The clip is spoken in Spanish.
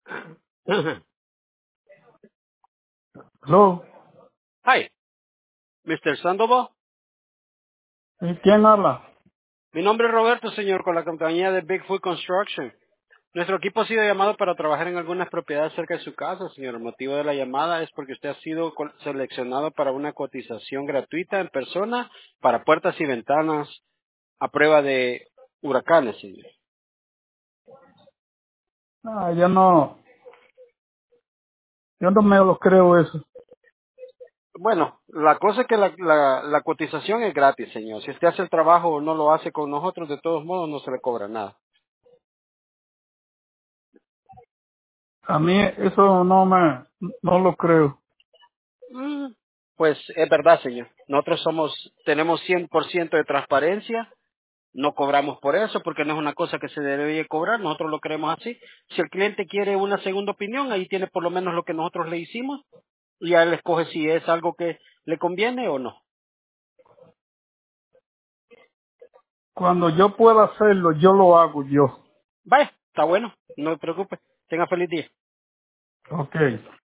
Hello. Hi, Mr. Sandoval. ¿Y quién habla? Mi nombre es Roberto, señor, con la compañía de Bigfoot Construction. Nuestro equipo ha sido llamado para trabajar en algunas propiedades cerca de su casa, señor. El motivo de la llamada es porque usted ha sido seleccionado para una cotización gratuita en persona para puertas y ventanas a prueba de huracanes, señor. Yo no me lo creo eso. Bueno, la cosa es que la cotización es gratis, señor. Si usted hace el trabajo o no lo hace con nosotros, de todos modos no se le cobra nada. A mí eso no lo creo. Mm, Pues es verdad, señor. Nosotros tenemos 100% de transparencia. No cobramos por eso porque no es una cosa que se debe cobrar. Nosotros lo queremos así. Si el cliente quiere una segunda opinión, ahí tiene por lo menos lo que nosotros le hicimos. Y ya él escoge si es algo que le conviene o no. Cuando yo pueda hacerlo, yo lo hago yo. Vaya, está bueno. No se preocupe. Tenga feliz día. Ok.